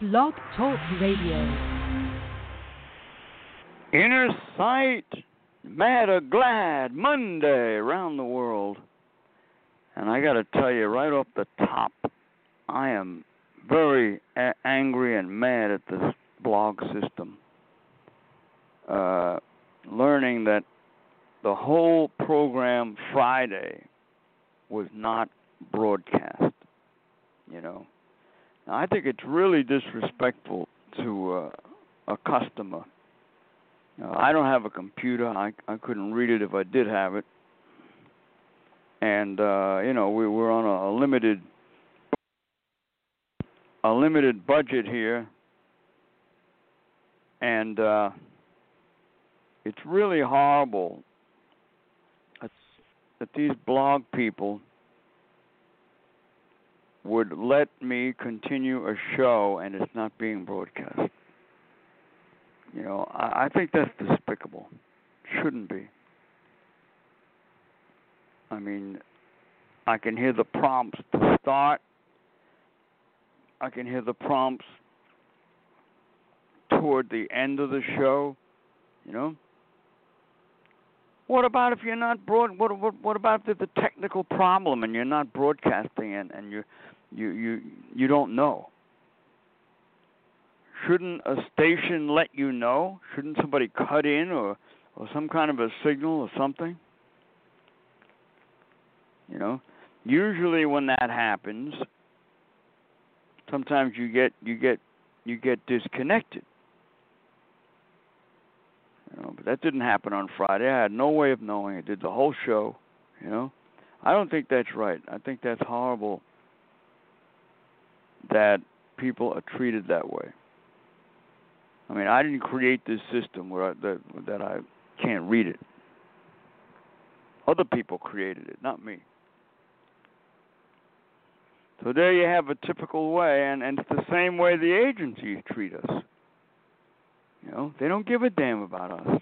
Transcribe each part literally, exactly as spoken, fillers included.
Blog Talk Radio. Inner Sight, Mad or Glad, Monday around the world. And I got to tell you right off the top, I am very a- angry and mad at this blog system. Uh, learning that the whole program Friday was not broadcast, you know. Now, I think it's really disrespectful to uh, a customer. Uh, I don't have a computer. I I couldn't read it if I did have it. And uh, you know, we we're on a, a limited a limited budget here, and uh, it's really horrible that, that these blog people would let me continue a show and it's not being broadcast. You know, I, I think that's despicable. Shouldn't be. I mean, I can hear the prompts to start. I can hear the prompts toward the end of the show, you know. What about if you're not broad? What what what about if there's a technical problem and you're not broadcasting and and you you you you don't know? Shouldn't a station let you know? Shouldn't somebody cut in or or some kind of a signal or something? You know, usually when that happens, sometimes you get you get you get disconnected. You know, but that didn't happen on Friday. I had no way of knowing. I did the whole show. You know, I don't think that's right. I think that's horrible that people are treated that way. I mean, I didn't create this system where I, that that I can't read it. Other people created it, not me. So there you have a typical way, and, and it's the same way the agencies treat us. You know, they don't give a damn about us.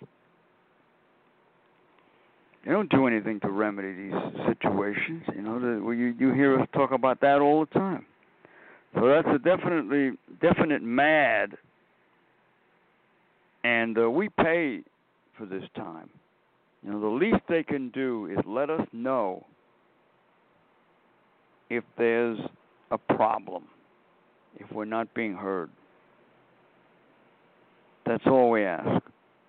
They don't do anything to remedy these situations. You know, the, well, you you hear us talk about that all the time. So that's a definitely definite mad. And uh, we pay for this time. You know, the least they can do is let us know if there's a problem, if we're not being heard. That's all we ask.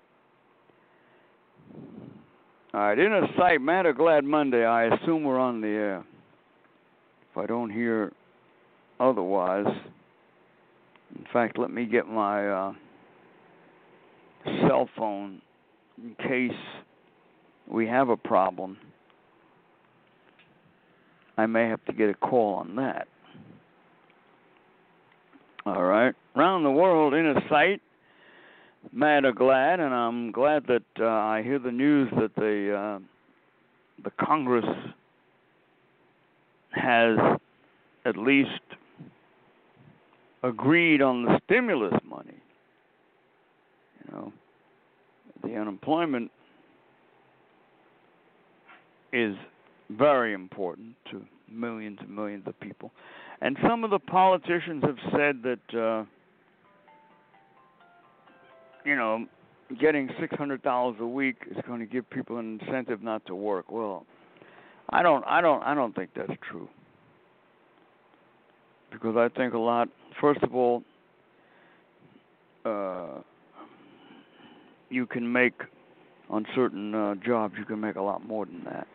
All right, Inner Sight, Mad or Glad Monday. I assume we're on the air. If I don't hear otherwise, in fact, let me get my uh, cell phone in case we have a problem. I may have to get a call on that. All right. Around the world, Inner Sight, Mad or Glad, and I'm glad that uh, I hear the news that the uh, the Congress has at least agreed on the stimulus money. You know, the unemployment is very important to millions and millions of people. And some of the politicians have said that, uh, you know, getting six hundred dollars a week is going to give people an incentive not to work. Well, I don't, I don't, I don't think that's true. Because I think a lot, first of all, uh, you can make, on certain uh, jobs, you can make a lot more than that.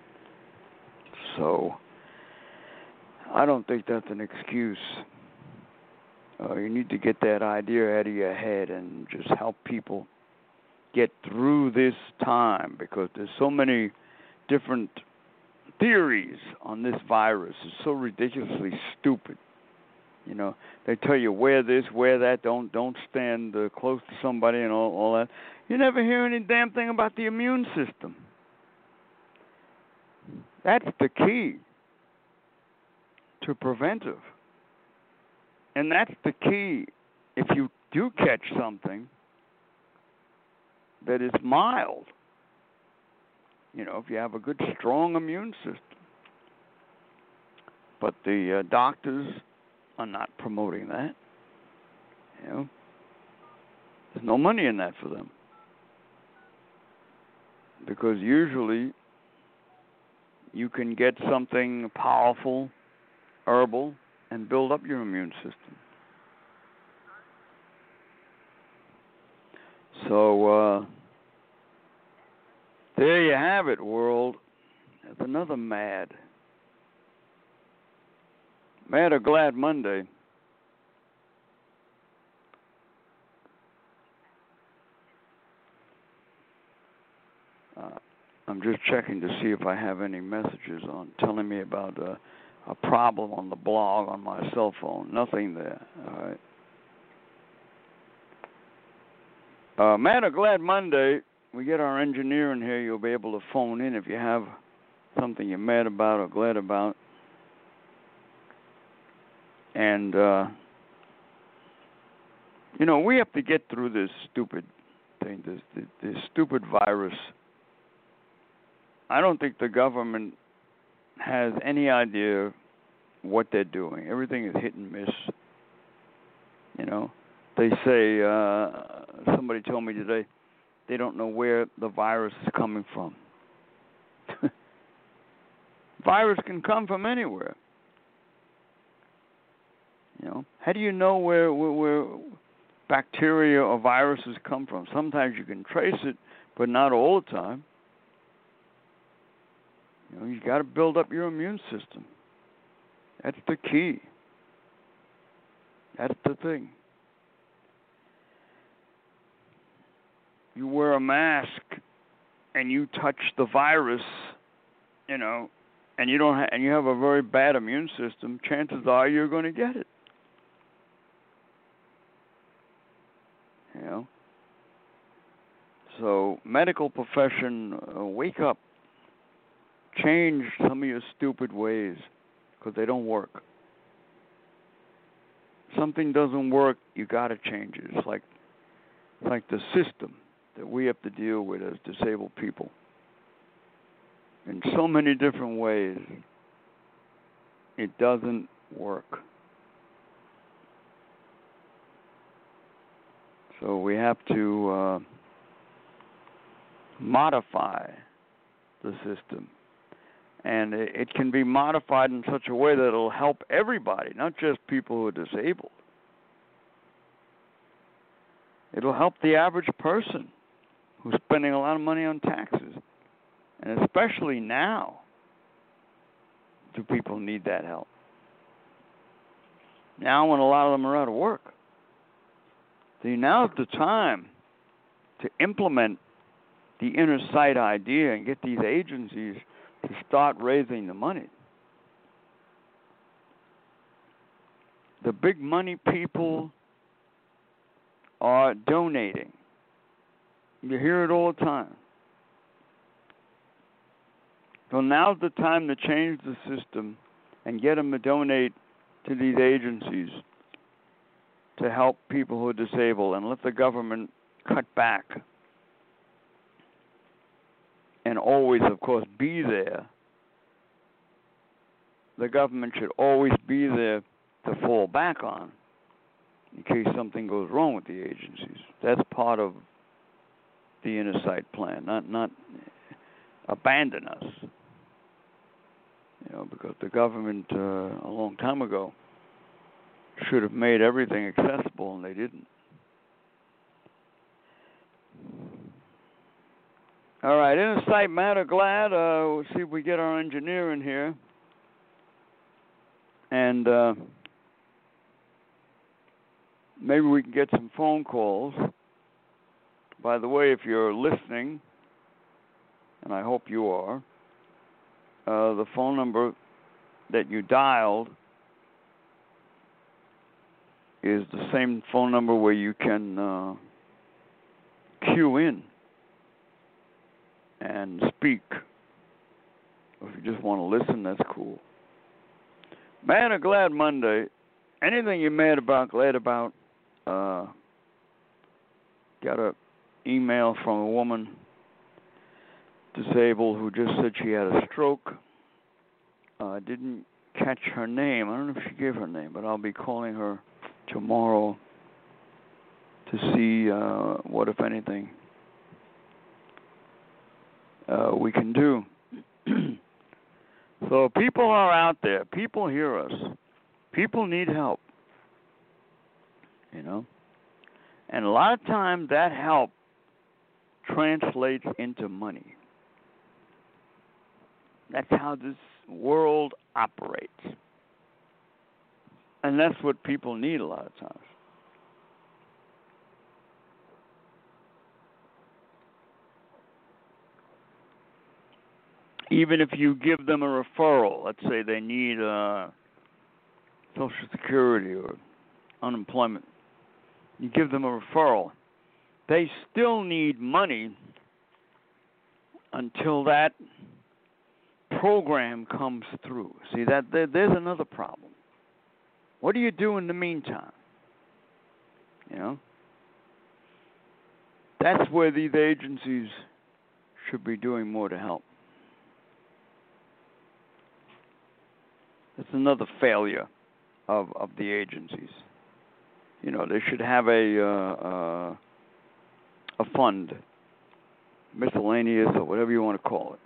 So, I don't think that's an excuse. Uh, you need to get that idea out of your head and just help people get through this time, because there's so many different theories on this virus. It's so ridiculously stupid. You know, they tell you wear this, wear that, don't don't stand uh, close to somebody and all, all that. You never hear any damn thing about the immune system. That's the key to preventive. And that's the key if you do catch something that is mild. You know, if you have a good, strong immune system. But the uh, doctors are not promoting that. You know, there's no money in that for them. Because usually you can get something powerful, herbal, and build up your immune system. So, uh, there you have it, world. It's another mad. Mad or Glad Monday. Uh, I'm just checking to see if I have any messages on telling me about uh, a problem on the blog on my cell phone. Nothing there. All right. Uh, Mad or Glad Monday, we get our engineer in here. You'll be able to phone in if you have something you're mad about or glad about. And, uh, you know, we have to get through this stupid thing, this, this, this stupid virus. I don't think the government has any idea what they're doing. Everything is hit and miss. You know, they say, uh, somebody told me today, they don't know where the virus is coming from. Virus can come from anywhere. You know, how do you know where, where, where bacteria or viruses come from? Sometimes you can trace it, but not all the time. You know, you got to build up your immune system. That's the key. That's the thing. You wear a mask and you touch the virus, you know, and you don't ha- and you have a very bad immune system, chances are you're going to get it. You know. So, medical profession, uh, wake up. Change some of your stupid ways because they don't work. Something doesn't work, you got to change it. It's like it's like the system that we have to deal with as disabled people. In so many different ways, it doesn't work. So we have to uh, modify the system. And it, it can be modified in such a way that it'll help everybody, not just people who are disabled. It'll help the average person who's spending a lot of money on taxes. And especially now, do people need that help? Now when a lot of them are out of work. See, now's the time to implement the inner sight idea and get these agencies to start raising the money. The big money people are donating. You hear it all the time. So now's the time to change the system and get them to donate to these agencies to help people who are disabled and let the government cut back. And always, of course, be there. The government should always be there to fall back on in case something goes wrong with the agencies. That's part of the inner sight plan, not not abandon us. You know, because the government uh, a long time ago should have made everything accessible, and they didn't. All right, inner sight, mad or glad. Uh, we'll see if we get our engineer in here. And uh, maybe we can get some phone calls. By the way, if you're listening, and I hope you are, uh, the phone number that you dialed is the same phone number where you can uh, cue in and speak. If you just want to listen, that's cool. Mad or Glad Monday. Anything you're mad about, glad about. Uh, got an email from a woman, disabled, who just said she had a stroke. I uh, didn't catch her name. I don't know if she gave her name, but I'll be calling her tomorrow to see uh, what, if anything, uh, we can do. So people are out there. People hear us. People need help. You know? And a lot of times that help translates into money. That's how this world operates. And that's what people need a lot of times. Even if you give them a referral, let's say they need uh, Social Security or unemployment, you give them a referral, they still need money until that program comes through. See, that there, there's another problem. What do you do in the meantime? You know? That's where these agencies should be doing more to help. It's another failure of, of the agencies. You know, they should have a uh, uh, a fund, miscellaneous or whatever you want to call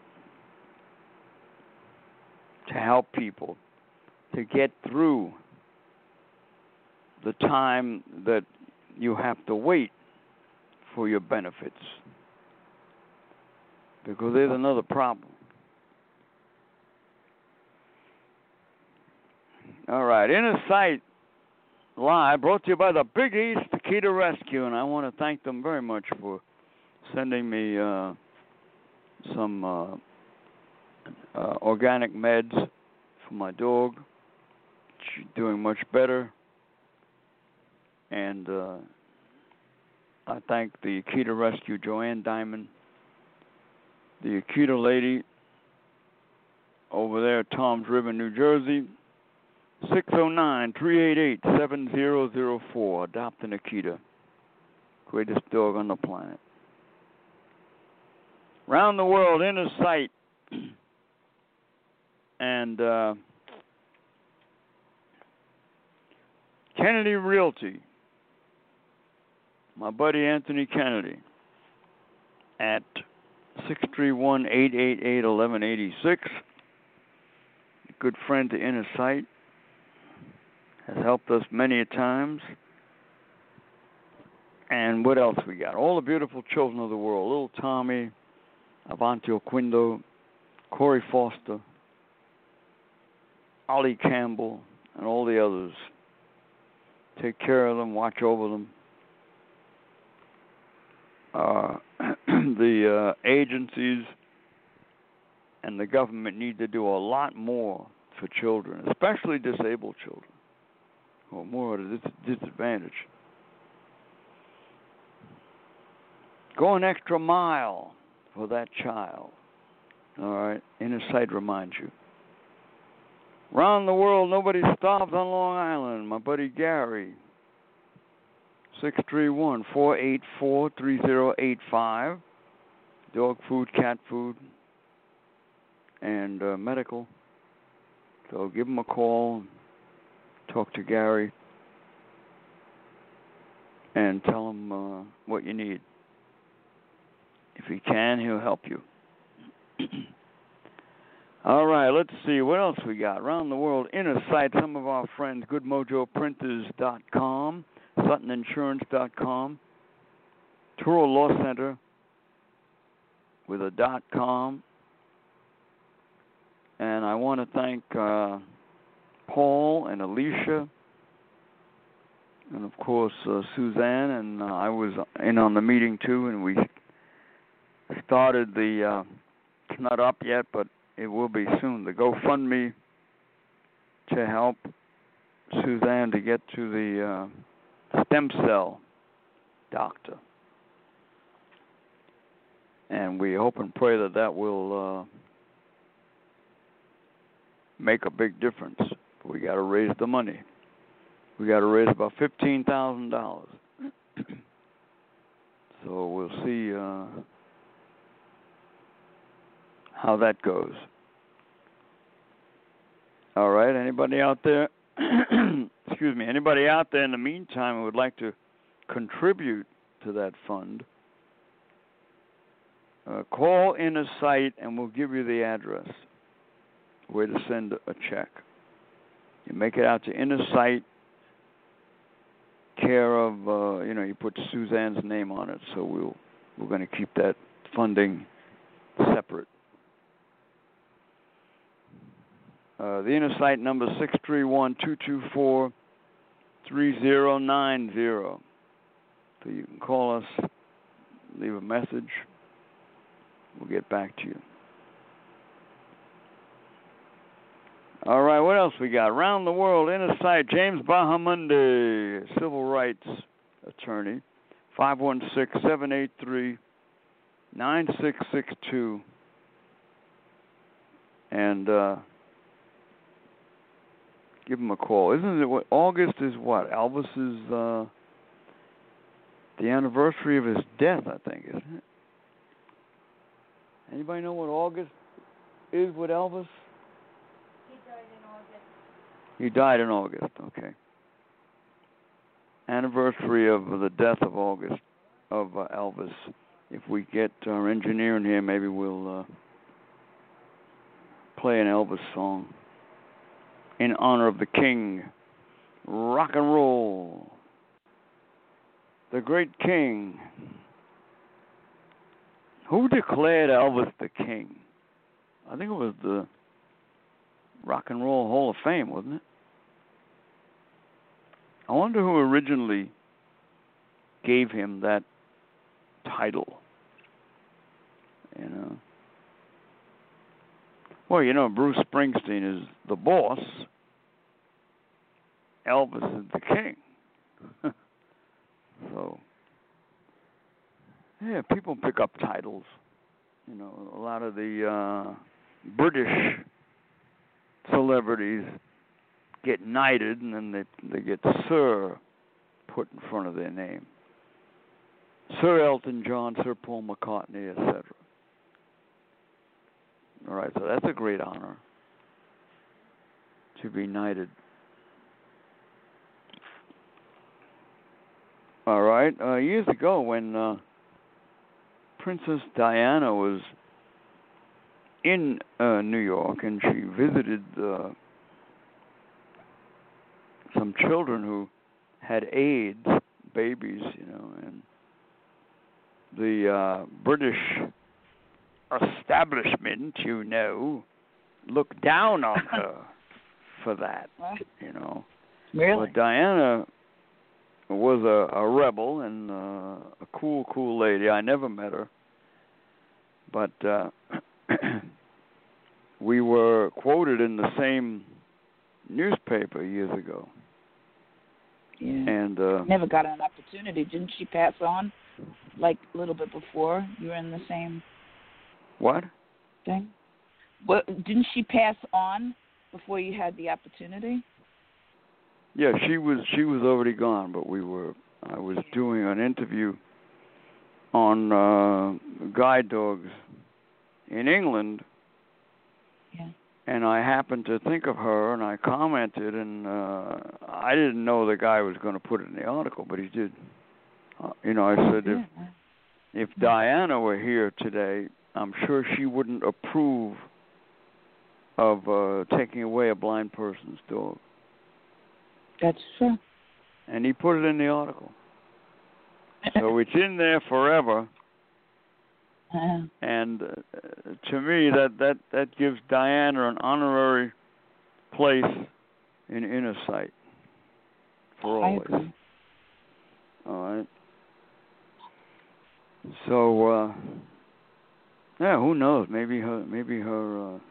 it, to help people to get through the time that you have to wait for your benefits. Because there's another problem. All right, Inner Sight Live, brought to you by the Big East Akita Rescue, and I want to thank them very much for sending me uh, some uh, uh, organic meds for my dog. She's doing much better, and uh, I thank the Akita Rescue, Joanne Diamond, the Akita lady over there at Tom's River, New Jersey. six oh nine, three eight eight, seven zero zero four. Adopt an Akita. Greatest dog on the planet. Around the world, Inner Sight. And uh, Kennedy Realty. My buddy Anthony Kennedy at six three one, eight eight eight, one one eight six. Good friend to Inner Sight. Has helped us many a times. And what else we got? All the beautiful children of the world. Little Tommy, Avanti Oquindo, Corey Foster, Ollie Campbell, and all the others. Take care of them, watch over them. Uh, the uh, agencies and the government need to do a lot more for children, especially disabled children. Or more at a disadvantage. Go an extra mile for that child. All right, Inner Sight reminds you. Around the world, nobody starves on Long Island. My buddy Gary. six three one, four eight four, three zero eight five. Dog food, cat food, and uh, medical. So give him a call. Talk to Gary and tell him uh, what you need. If he can, he'll help you. All right, let's see. What else we got? Around the world, Inner Sight, some of our friends, good mojo printers dot com, Sutton Insurance dot com, Turo Law Center with a dot com. And I want to thank Uh, Paul and Alicia, and of course uh, Suzanne, and uh, I was in on the meeting too, and we started the, uh, it's not up yet, but it will be soon, the GoFundMe to help Suzanne to get to the uh, stem cell doctor. And we hope and pray that that will uh, make a big difference. We got to raise the money. We got to raise about fifteen thousand dollars. So we'll see uh, how that goes. All right. Anybody out there? Excuse me. Anybody out there in the meantime who would like to contribute to that fund, uh, call Inner Sight and we'll give you the address where to send a check. You make it out to Inner Sight, care of, uh, you know, you put Suzanne's name on it, so we'll, we're going to keep that funding separate. Uh, the Inner Sight number is six three one, two two four, three zero nine zero. So you can call us, leave a message. We'll get back to you. All right, what else we got? Around the world, Inner Sight, James Bahamundi, civil rights attorney, five one six, seven eight three, nine six six two. And uh, give him a call. Isn't it what August is what? Elvis's uh, the anniversary of his death, I think, isn't it? Anybody know what August is with Elvis? He died in August, okay. Anniversary of the death of August, of uh, Elvis. If we get our engineer in here, maybe we'll uh, play an Elvis song in honor of the king. Rock and roll. The great king. Who declared Elvis the king? I think it was the Rock and Roll Hall of Fame, wasn't it? I wonder who originally gave him that title. You know. Well, you know, Bruce Springsteen is the boss. Elvis is the king. So, yeah, people pick up titles. You know, a lot of the uh, British celebrities get knighted, and then they they get Sir put in front of their name. Sir Elton John, Sir Paul McCartney, et cetera. All right, so that's a great honor to be knighted. All right, uh, years ago when uh, Princess Diana was in uh, New York, and she visited uh, some children who had AIDS, babies, you know, and the uh, British establishment, you know, looked down on her for that, you know. Really? But Diana was a, a rebel and uh, a cool, cool lady. I never met her, but uh, we were quoted in the same newspaper years ago. Yeah. And uh, never got an opportunity. Didn't she pass on, like a little bit before you were in the same what thing? What didn't she pass on before you had the opportunity? Yeah, she was she was already gone, but we were. I was doing an interview on uh, guide dogs in England, yeah. And I happened to think of her, and I commented, and uh, I didn't know the guy was going to put it in the article, but he did. Uh, you know, I said yeah. if if Diana were here today, I'm sure she wouldn't approve of uh, taking away a blind person's dog. That's true. And he put it in the article. So it's in there forever. Uh, and uh, to me, that, that, that gives Diana an honorary place in Inner Sight for I always. agree. All right. So, uh, yeah, who knows? Maybe her, maybe her, uh,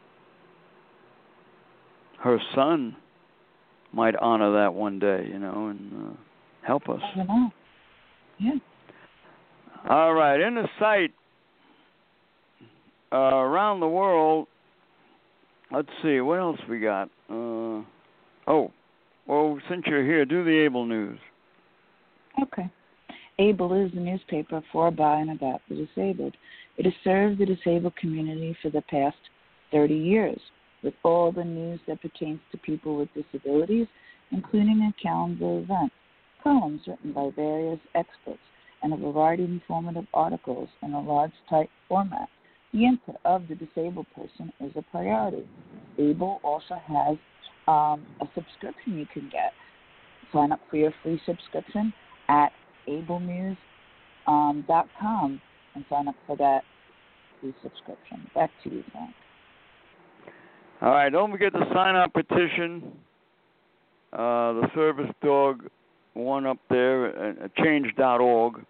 her son might honor that one day, you know, and uh, help us. I don't know. Yeah. All right, Inner Sight uh, around the world. Let's see, what else we got? Uh, oh, well, since you're here, do the Able News. Okay. Able is a newspaper for, by, and about the disabled. It has served the disabled community for the past thirty years, with all the news that pertains to people with disabilities, including a calendar event. columns written by various experts, and a variety of informative articles in a large type format. The input of the disabled person is a priority. Able also has um, a subscription you can get. Sign up for your free subscription at able muse dot com and sign up for that free subscription. Back to you, Frank. All right, don't forget to sign our petition. Uh, the service dog one up there, uh, change dot org.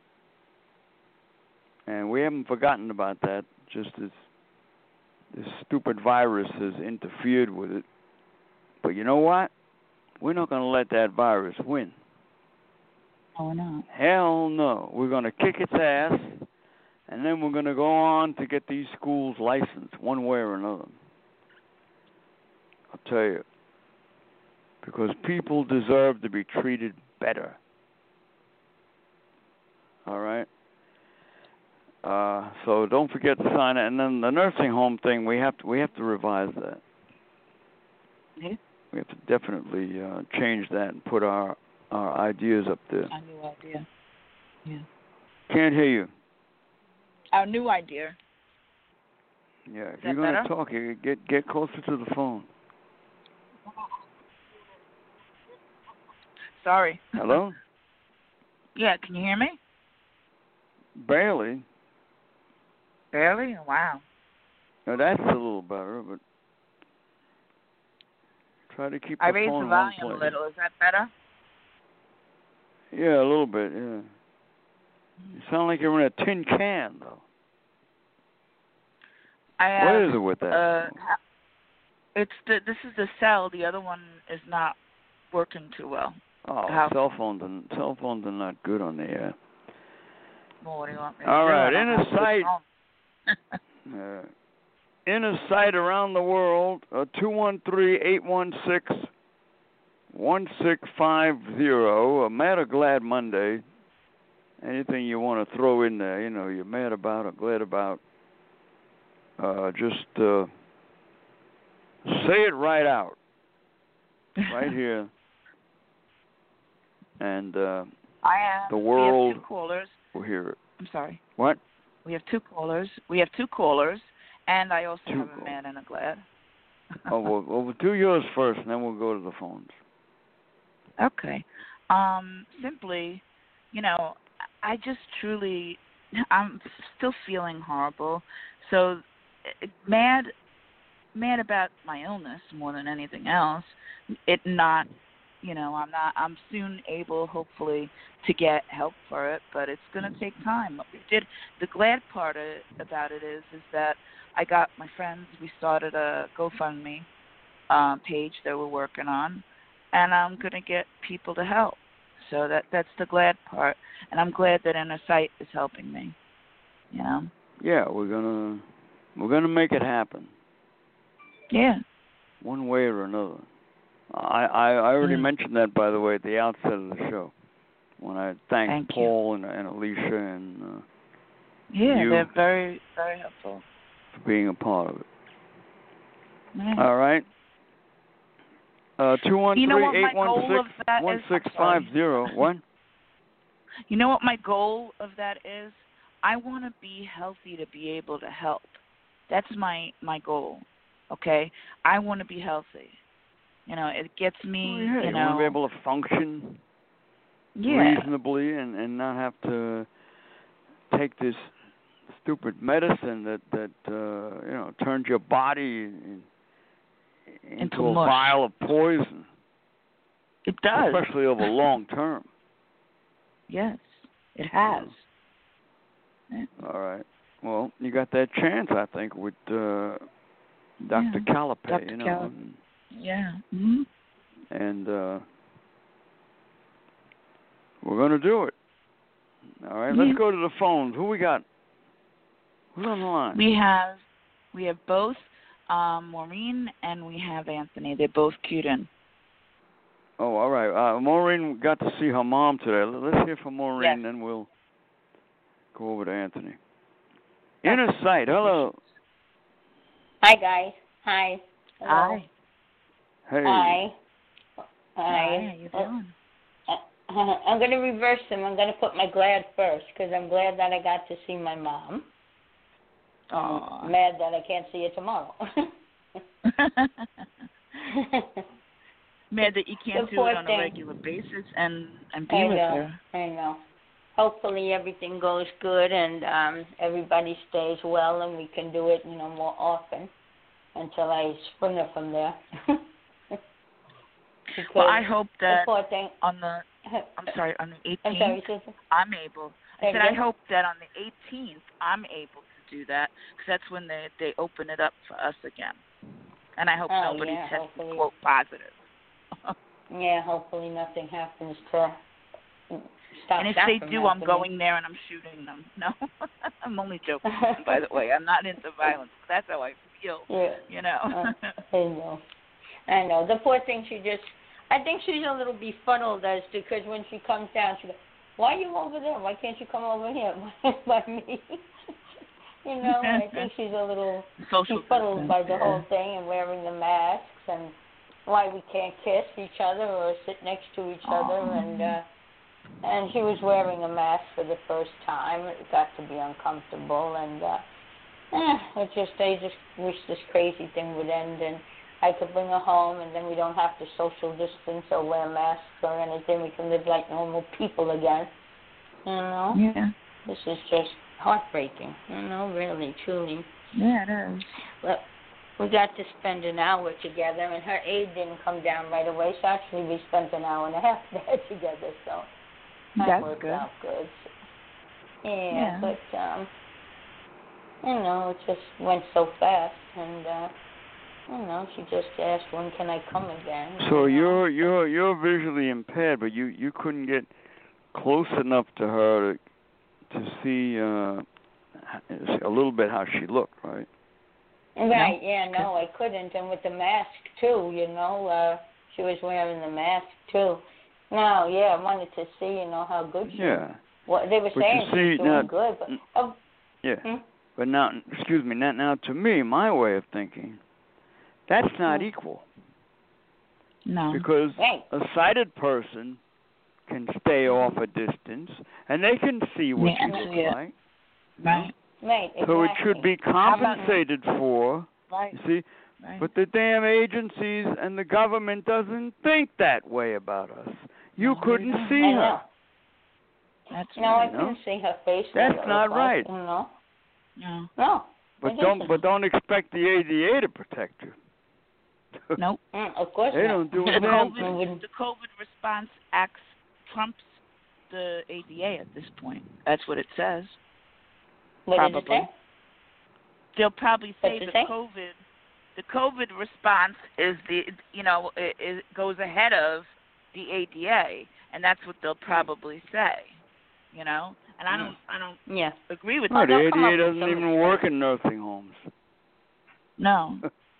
And we haven't forgotten about that, just as this stupid virus has interfered with it. But you know what? We're not going to let that virus win. Oh, no. Hell no. We're going to kick its ass, and then we're going to go on to get these schools licensed one way or another. I'll tell you. Because people deserve to be treated better. All right? Uh, so don't forget to sign it. And then the nursing home thing, we have to we have to revise that. Yeah. We have to definitely uh, change that and put our our ideas up there. Our new idea. Yeah. Can't hear you. Our new idea. Yeah, if Is you're that going better? to talk, you get get closer to the phone. Sorry. Hello? Yeah, can you hear me? Barely. Barely? Wow. Now that's a little better, but try to keep the I raised phone the in one volume a place. little. Is that better? Yeah, a little bit, yeah. You sound like you're in a tin can, though. I have, What is it with that? Uh, it's the. This is the cell. The other one is not working too well. oh, house cell phones and cell phones are not good on the air. Well, what do you want me to All do? right, I don't in a have a good sight. phone. uh, in a site around the world, uh, two one three, eight one six, one six five zero. A Mad or Glad Monday. Anything you want to throw in there, you know, you're mad about or glad about, uh, just uh, say it right out. Right here. And uh, I have. the world We have two callers. will hear it. I'm sorry. What? We have two callers. We have two callers, and I also Two have a callers. mad and a glad. oh, well, well, we'll do yours first, and then we'll go to the phones. Okay. Um, simply, you know, I just truly, I'm still feeling horrible. So, mad, mad about my illness more than anything else. It not, you know, I'm not. I'm soon able, hopefully, to get help for it, but it's going to take time. What we did. The glad part of it, about it is, is that I got my friends. We started a GoFundMe uh, page that we're working on, and I'm going to get people to help. So that that's the glad part, and I'm glad that Inner Sight is helping me. You know. Yeah, we're gonna we're gonna make it happen. Yeah. One way or another. I I, I already Mm. mentioned that, by the way, at the outset of the show, when I thanked Thank Paul and, and Alicia and uh, Yeah, you they're very very helpful. for being a part of it. Yeah. All right. Uh, two one You know three what my eight one goal of six that one is? six I'm five sorry. zero. What? You know what my goal of that is? I want to be healthy to be able to help. That's my my goal. Okay? I want to be healthy. You know, it gets me, Well, yeah, you you know. want to be able to function yeah. reasonably and, and not have to take this stupid medicine that that uh, you know turns your body in, into, Into a mush. vial of poison. It does. Especially over long term. Yes, it has. Yeah. All right. Well, you got that chance, I think, with uh, Doctor Yeah. Calipay, Doctor you know. Calip- and, Yeah. Mm-hmm. and uh, we're going to do it. All right. Yeah. Let's go to the phones. Who we got? Who's on the line? We have we have both um, Maureen and we have Anthony. They're both queued in. Oh, all right. Uh, Maureen got to see her mom today. Let's hear from Maureen, Yes. then we'll go over to Anthony. Inner Sight, hello. Hi, guys. Hi. Hello. Hi. Hey. Hi. Hi. How you doing? Uh, I'm going to reverse them. I'm going to put my glad first because I'm glad that I got to see my mom. Aww. I'm mad that I can't see her tomorrow. Mad that you can't The do it on thing. a regular basis and, and be I with know, her. I know. Hopefully everything goes good and um, everybody stays well and we can do it, you know, more often until I spring her from there. Well, I hope that the poor thing, on the, I'm sorry, on the I'm eighteenth, sorry, Susan. I'm able. I Say said it I again? hope that on the eighteenth I'm able to do that because that's when they, they open it up for us again. And I hope Oh, nobody yeah, tests hopefully. quote positive. Yeah, hopefully nothing happens to stop And if that they from do, I'm happening. going there and I'm shooting them. No, I'm only joking. By the way, I'm not into violence. That's how I feel. Yeah. You know. uh, I know. I know. The poor thing, she just, I think she's a little befuddled as to, because when she comes down, she goes, why are you over there? Why can't you come over here by me? You know, and I think she's a little Social befuddled by the yeah. whole thing and wearing the masks and why we can't kiss each other or sit next to each Aww. other. And uh, and she was wearing a mask for the first time. It got to be uncomfortable. And uh, eh, it just, I just wish this crazy thing would end and I could bring her home and then we don't have to social distance or wear masks or anything. We can live like normal people again. You know? Yeah. This is just heartbreaking. You know, really, truly. Yeah, it is. But we got to spend an hour together, and her aide didn't come down right away, so actually we spent an hour and a half there together, so that That's worked good. out good. Yeah, Yeah. but, um, you know, it just went so fast, and, uh, you know, she just asked, when can I come again? So you know? you're you're you're visually impaired, but you you couldn't get close enough to her to to see uh, a little bit how she looked, right? Right, No? yeah, no, I couldn't. And with the mask, too, you know, uh, she was wearing the mask, too. No, yeah, I wanted to see, you know, how good she Yeah. Well, they were But saying you she see, was doing now, good, but... Oh, yeah. hmm? But now, excuse me, now, now to me, my way of thinking, that's not Hmm. equal. No. Because Right. a sighted person can stay off a distance, and they can see what Yeah, you look yeah. like. Right. Right, exactly. So it should be compensated for, Right. you see. Right. But the damn agencies and the government doesn't think that way about us. You No, couldn't they don't. see I her. know. That's No, I right. No? couldn't see her face. That's what it not looked right. Like, you know? No. No. But it don't isn't. but don't expect the A D A to protect you. Nope. Mm, of course They not. don't do The a damn COVID, thing. the COVID response acts trumps the A D A at this point. That's what it says. What Probably. did it say? They'll probably say What'd the it say? COVID, the COVID response is the, you know, it, it goes ahead of the A D A, and that's what they'll probably say, you know. And I don't, I don't Yeah. agree with No, that. the they'll come up A D A with doesn't some even work in nursing homes. No.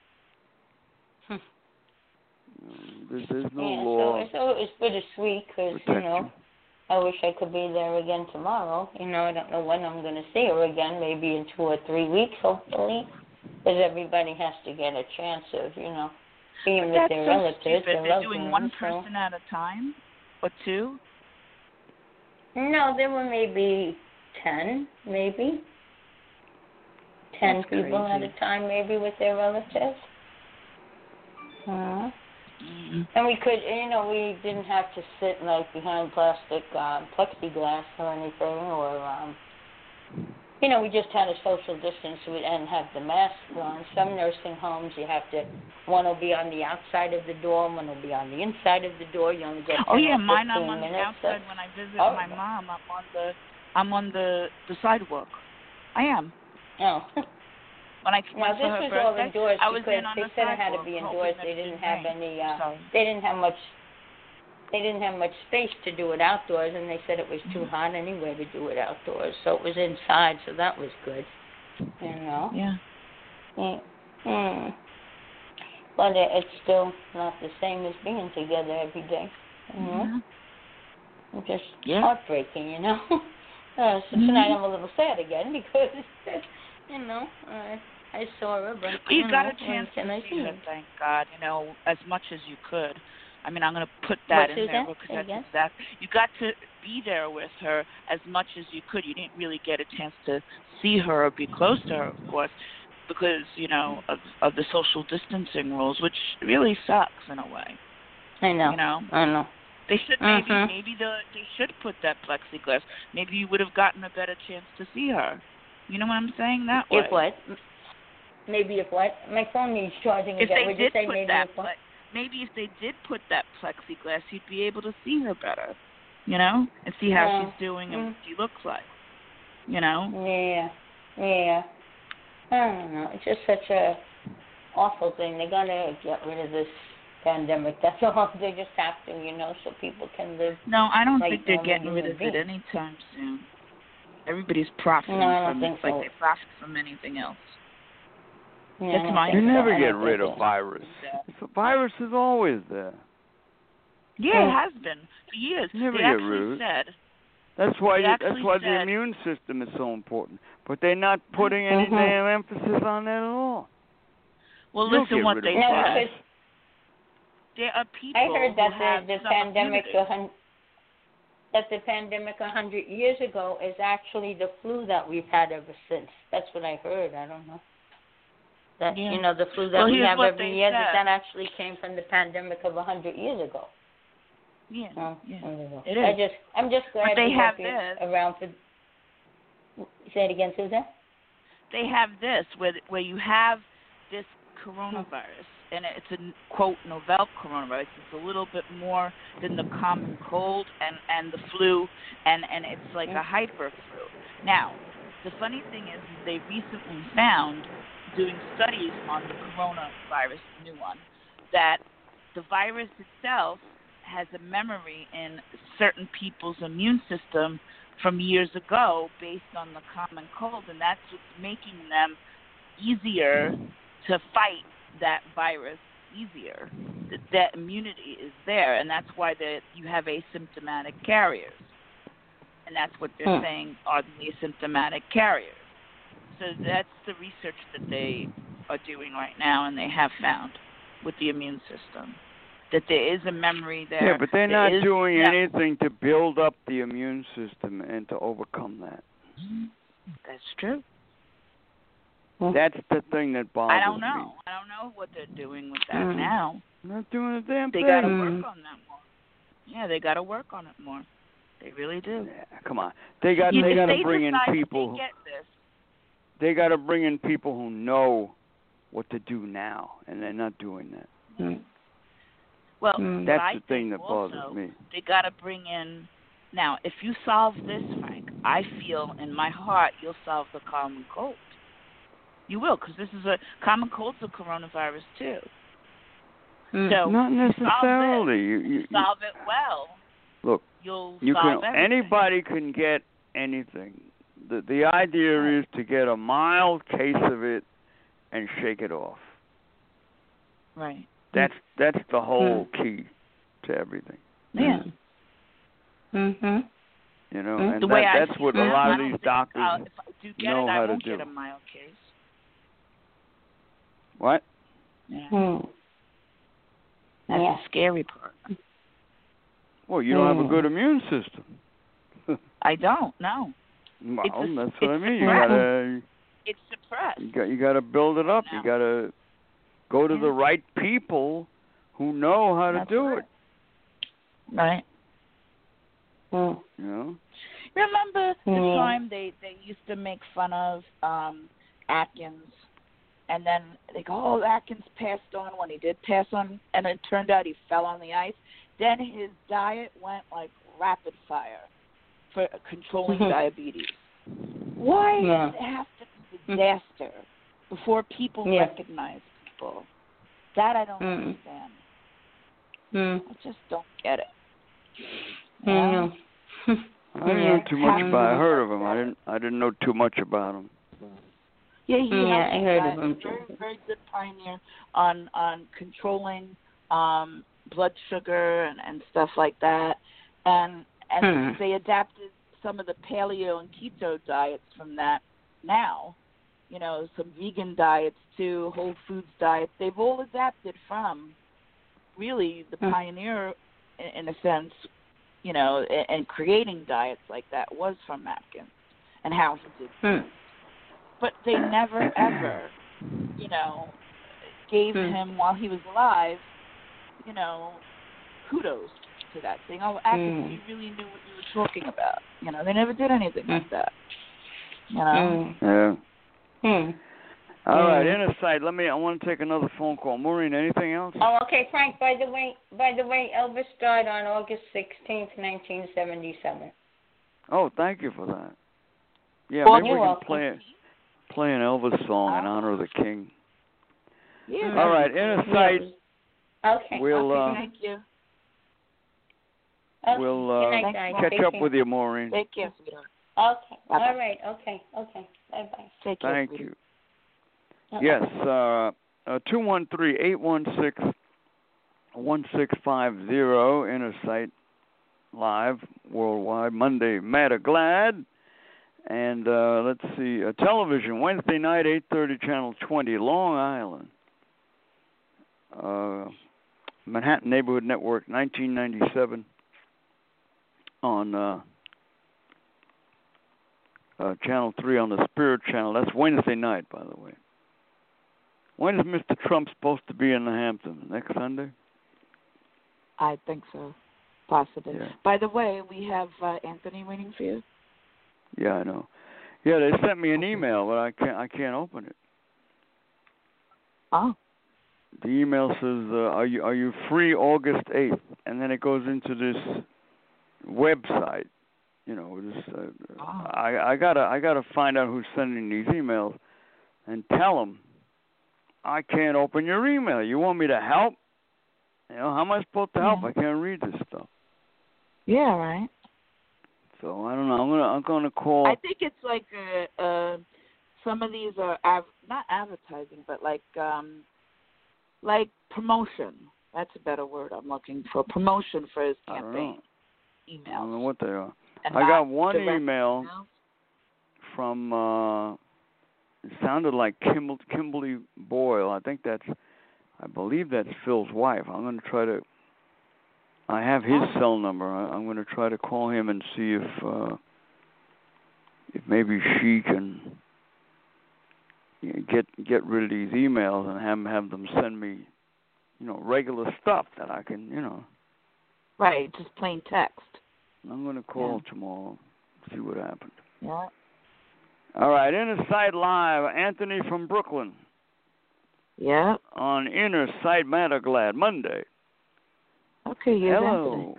There's, there's no Yeah, law. so, so it's bittersweet because, you protect know, I wish I could be there again tomorrow. You know, I don't know when I'm going to see her again, maybe in two or three weeks, hopefully, because everybody has to get a chance of, you know, being with That's their so relatives, stupid. their They're loved doing ones. one so. person at a time, or two. No, there were maybe ten, maybe. Ten That's people crazy. at a time, maybe, with their relatives. Uh-huh. Mm. And we could, you know, we didn't have to sit like behind plastic uh, plexiglass or anything, or, um, you know, we just had a social distance and have the mask on. Some nursing homes, you have to, one will be on the outside of the door, one will be on the inside of the door. You only get ten Oh yeah, or mine. I'm fifteen on the minutes. outside when I visit Oh. my mom. I'm on the, I'm on the the sidewalk. I am. No. When I Now, went this for her was birthday, all indoors I was because in on they the said it had to sidewalk, be hoping indoors. that They it didn't didn't have rain. any, uh, Sorry. they didn't have much, they didn't have much space to do it outdoors, and they said it was too hot anyway to do it outdoors. So it was inside, so that was good, you know. Yeah. Mm. Mm. But it, it's still not the same as being together every day, you know. Yeah. It's just Yeah. heartbreaking, you know. uh, so Mhm. tonight I'm a little sad again because, you know, uh, I saw her, but You you got know, a chance when can to I see see her, her? thank God. You know, as much as you could. I mean, I'm going to put that What, in there Susan? because Say that's again? exact. You got to be there with her as much as you could. You didn't really get a chance to see her or be close to her, of course, because, you know, of, of the social distancing rules, which really sucks in a way. I know. You know? I know. They should maybe Mhm. maybe the they should put that plexiglass. Maybe you would have gotten a better chance to see her. You know what I'm saying? That way. If what? Maybe if what? My phone needs charging If again. they Would did you say put maybe that if what? ple- maybe if they did put that plexiglass, you'd be able to see her better. You know, and see how Yeah. she's doing and Mm. what she looks like. You know. Yeah. Yeah. I don't know. It's just such a awful thing. They gotta get rid of this pandemic. That's all. They just have to, you know, so people can live. No, I don't like think they're normal getting rid human of it beings. anytime soon. Everybody's profiting No, I don't from think it like so. they profit from anything else. Yeah, That's I don't my- You think so. never I get don't rid think of so. virus. The virus is always there. Yeah, it Mm. has been for years. Never they get actually rid of it. said That's why They you, that's actually why the said- immune system is so important. But they're not putting any Mhm. damn emphasis on that at all. Well, You'll listen get what rid they of No, said. virus. because There are people I heard who that have the, the some pandemic immunity. a hun- that the pandemic a hundred years ago is actually the flu that we've had ever since. That's what I heard. I don't know. That Yeah. you know the flu that Well, we here's have what every they year. That said. that actually came from the pandemic of a hundred years ago. Yeah, Oh, yeah. I don't know. It I is. just I'm just glad But they we have won't be this. around for. Say it again, Susan. They have this where where you have this coronavirus, and it's a quote novel coronavirus. It's a little bit more than the common cold and and the flu, and and it's like a hyper flu. Now, the funny thing is, they recently found, doing studies on the coronavirus, the new one, that the virus itself has a memory in certain people's immune system from years ago based on the common cold, and that's what's making them easier to fight that virus easier. That, that immunity is there, and that's why the, you have asymptomatic carriers. And that's what they're Hmm. saying are the asymptomatic carriers. So that's the research that they are doing right now, and they have found with the immune system. That there is a memory there. Yeah, but they're There not is- doing yeah. anything to build up the immune system and to overcome that. That's true. That's the thing that bothers I don't me. know. I don't know what they're doing with that Mm. now. They're not doing a damn They thing. got to Mm. work on that more. Yeah, they got to work on it more. They really do. Yeah, come on. They got You- they if got to they bring in decide that people. They get this. They got to bring in people who know what to do now, and they're not doing that. Mm. Well, Mm. what That's I the thing think that bothers also, me. They got to bring in. Now, if you solve this, Frank, I feel in my heart you'll solve the common cold. You will, because this is a common cold's a coronavirus too. Mm. So Not you solve necessarily. this, You, you, you solve it well. look. You'll You solve can everything. anybody can get anything. The the idea is to get a mild case of it and shake it off. Right. That's that's the whole Hmm. key to everything. Yeah. Mhm. You know, Mm. and The that, way I that's see what it, a I lot don't of these think doctors I'll, if I do get know it, how I to won't do. get a mild case. What? Yeah. Mm. That's Yeah. the scary part. Well, you don't have a Hmm. good immune system. I don't. No. Well, It's a- that's what I it's mean. You suppressed. gotta It's suppressed. you got you gotta build it up. No. You gotta go to Yeah. the right people who know how to That's do right. it. Right. Mm. You know. Remember the Yeah. time they they used to make fun of um Atkins, and then they go, "Oh, Atkins passed on when he did pass on," and it turned out he fell on the ice. Then his diet went like rapid fire for controlling Mhm. diabetes. Why Yeah. does it have to be disaster before people Yeah. recognize people? That I don't Mm. understand. Mm. I just don't get it. I Yeah. know. I didn't Yeah. know too much about. I Mm. heard of him. I didn't. I didn't know too much about him. Yeah, he Yeah, has I a heard guy- of him Very, too. very good pioneer on on controlling um, blood sugar and, and stuff like that, and and Hmm. they adapted some of the paleo and keto diets from that. Now, you know, some vegan diets too, whole foods diets. They've all adapted from really the Mm. pioneer, in, in a sense, you know, in, in creating diets like that was from Atkins and how he did. Hmm. But they never ever, you know, gave Hmm. him while he was alive, you know, kudos to that thing. Oh, Atkins, Mm. you really knew what you were talking about. You know, they never did anything Mm. like that. You know. Mm. Yeah. Hmm. All right, Mm. inner sight. Let me. I want to take another phone call. Maureen, anything else? Oh, okay, Frank. By the way, by the way, Elvis died on August sixteenth, nineteen seventy-seven. Oh, thank you for that. Yeah, Well, maybe we you're can welcome. play it. Play an Elvis song in honor of the king. Yeah. All right, inner sight. Okay. We'll okay. uh, Thank you. Okay. we'll uh, Good night, guys. catch Take up care. with you, Maureen. Take care, sweetheart. Okay. Bye-bye. All right. Okay. Okay. Bye bye. Take care. Thank sweetie. you. Yes, uh, uh, two one three, eight one six, one six five zero, Inner Sight Live, worldwide, Monday, Mad or Glad. And uh, let's see, uh, television, Wednesday night, eight thirty, Channel twenty, Long Island. Uh, Manhattan Neighborhood Network, nineteen ninety-seven, on uh, uh, Channel three on the Spirit Channel. That's Wednesday night, by the way. When is Mister Trump supposed to be in the Hamptons? Next Sunday? I think so, possibly. Yeah. By the way, we have uh, Anthony waiting for you. Yeah, I know. Yeah, they sent me an email, but I can't. I can't open it. Oh. The email says, uh, "Are you are you free August eighth?" And then it goes into this website. You know, this. Uh, Oh. I I gotta I gotta find out who's sending these emails, and tell them I can't open your email. You want me to help? You know, how am I supposed to help? Yeah. I can't read this stuff. Yeah, right. So I don't know. I'm gonna I'm gonna call. I think it's like uh, uh, some of these are av- not advertising, but like um, like promotion. That's a better word I'm looking for. Promotion for his I don't campaign know. emails. I don't know what they are. And I not got one direct email emails. from. Uh, it sounded like Kim- Kimberly Boyle. I think that's. I believe that's Phil's wife. I'm gonna try to. I have his Oh. cell number. I, I'm gonna try to call him and see if. Uh, if maybe she can. You know, get get rid of these emails and have have them send me, you know, regular stuff that I can, you know. Right, just plain text. I'm going to call Yeah. tomorrow, see what happened. Yeah. All right, Inner Sight Live, Anthony from Brooklyn Yeah. on Inner Sight Mad or Glad Monday. Okay, here's Hello. Anthony.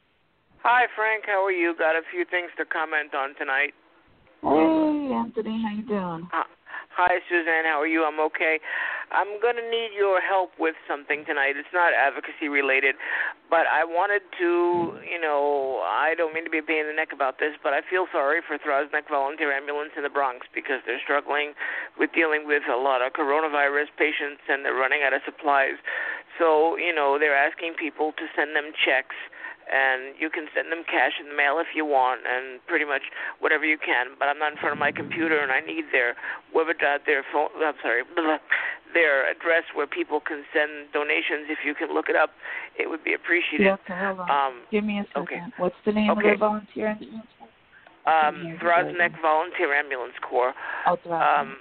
Hi, Frank. How are you? Got a few things to comment on tonight. Hey, Anthony, how you doing? Uh, hi, Suzanne. How are you? I'm okay. I'm going to need your help with something tonight. It's not advocacy related, but I wanted to, you know, I don't mean to be a pain in the neck about this, but I feel sorry for Throw's Neck Volunteer Ambulance in the Bronx because they're struggling with dealing with a lot of coronavirus patients and they're running out of supplies. So, you know, they're asking people to send them checks. And you can send them cash in the mail if you want, and pretty much whatever you can. But I'm not in front of my computer, and I need their website, their phone. I'm sorry, their address where people can send donations. If you can look it up, it would be appreciated. Yeah, okay, hold on. Um, Give me a second. okay. What's the name Okay. of the volunteer ambulance? Um, Throw's Neck Volunteer Ambulance Corps. Oh, Um,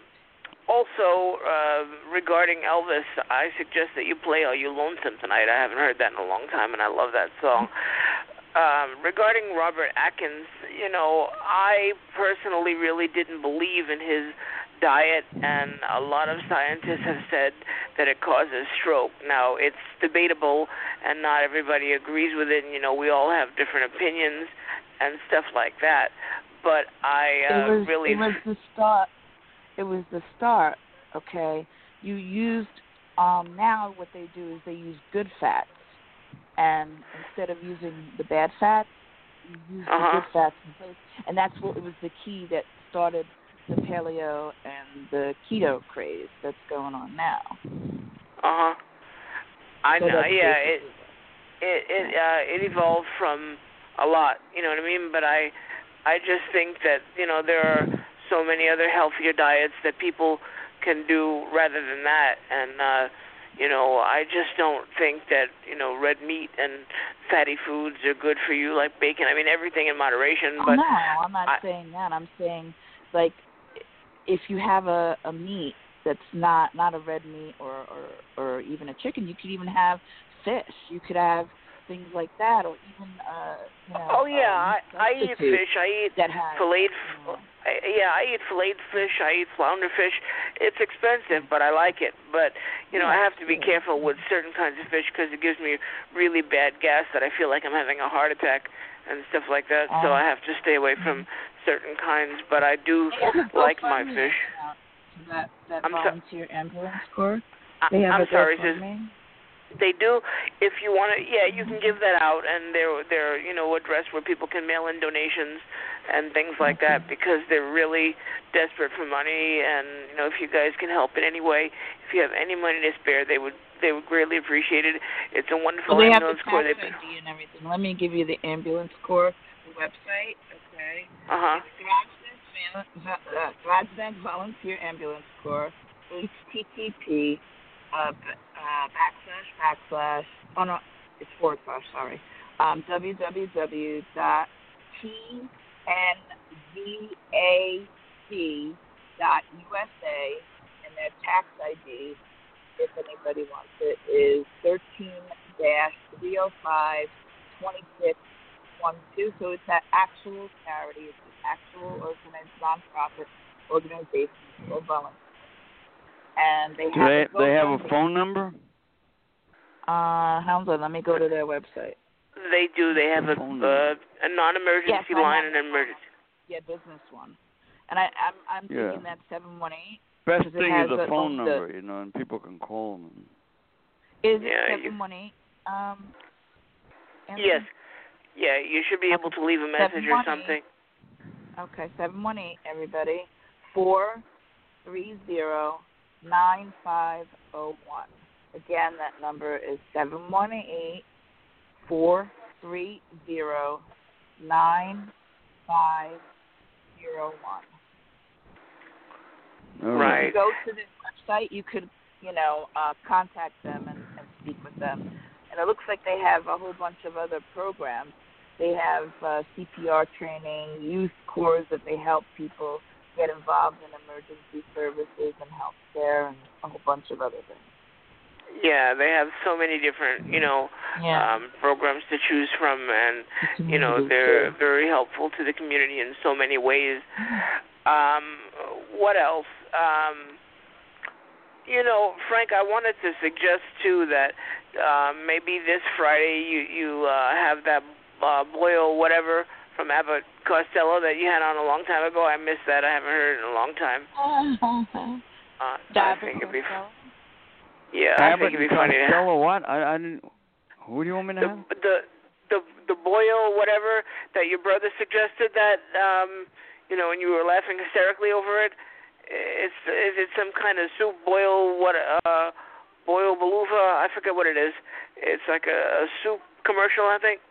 also, uh, regarding Elvis, I suggest that you play Are You Lonesome tonight. I haven't heard that in a long time, and I love that song. Um, regarding Robert Atkins, you know, I personally really didn't believe in his diet, and a lot of scientists have said that it causes stroke. Now, it's debatable, and not everybody agrees with it, and, you know, we all have different opinions and stuff like that. But I uh, it was, really... It was the start. It was the start, okay? You used, um, now what they do is they use good fats. And instead of using the bad fats, you use Uh-huh. the good fats in place. And that's what it was the key that started the paleo and the keto craze that's going on now. Uh-huh. I So know, that's yeah, it basically- it it uh it evolved from a lot, you know what I mean? But I I just think that, you know, there are so many other healthier diets that people can do rather than that, and uh You know, I just don't think that, you know, red meat and fatty foods are good for you, like bacon. I mean, everything in moderation. Oh, but no, I'm not I, saying that. I'm saying, like, if you have a, a meat that's not, not a red meat or, or, or even a chicken, you could even have fish. You could have things like that, or even, uh, you know. Oh, yeah, uh, I, I eat fish. I eat that has, filleted you know, I, yeah, I eat filleted fish. I eat flounder fish. It's expensive, but I like it. But, you know, yeah, I have to be sure. careful with certain kinds of fish because it gives me really bad gas that I feel like I'm having a heart attack and stuff like that. Um, so I have to stay away from certain kinds. But I do yeah, like my fish. That, that I'm volunteer so, ambulance corps. I, They have I'm a sorry, sis. GoFundMe. They do. If you want to, yeah, you can give that out, and they're they're you know address where people can mail in donations and things like that because they're really desperate for money. And you know, if you guys can help in any way, if you have any money to spare, they would they would greatly appreciate it. It's a wonderful well, they ambulance have the corps. tax I D and everything. Let me give you the ambulance corps website. Okay. Uh huh. It's Gladstone Volunteer Ambulance Corps. H T T P. Uh, uh, backslash, backslash, oh no, it's forward slash, sorry, um, www dot t n v a c dot u s a, and their tax I D, if anybody wants it, is thirteen dash three oh five twenty-six twelve. So it's an actual charity, it's an actual organized nonprofit organization or volunteer. And they Do have they, a they have a GoFundMe. phone number? Uh, hold on, let me go to their website. They do. They have a uh, a non-emergency yes, line and an emergency. Yeah, business one. And I, I'm I'm Yeah. thinking that seven one eight. Best thing is a a, phone the, number, you know, and people can call them. Is Yeah, it seven one eight? Um. Anthony? Yes. Yeah, you should be able to leave a message or something. Okay, seven one eight. Everybody, four three zero nine five zero one. Again, that number is seven one eight four three zero nine five zero one. Right. If you go to this website, you could, you know, uh, contact them and, and speak with them. And it looks like they have a whole bunch of other programs. They have uh, C P R training, youth corps that they help people get involved in emergency services and healthcare and a whole bunch of other things. Yeah, they have so many different, you know, yeah. um, programs to choose from, and you know they're very helpful to the community in so many ways. Um, what else? Um, you know, Frank, I wanted to suggest too that uh, maybe this Friday you you uh, have that uh, boil whatever from Abbott Costello that you had on a long time ago. I missed that. I haven't heard it in a long time. Uh, I think it'd be. Yeah, I Abbott think it'd be funny. Costello, what? I, I didn't. Who do you want me to the, have? The the the boil whatever that your brother suggested that um you know, and you were laughing hysterically over it. It's it's some kind of soup boil what uh boil beluga. I forget what it is. It's like a, a soup commercial, I think.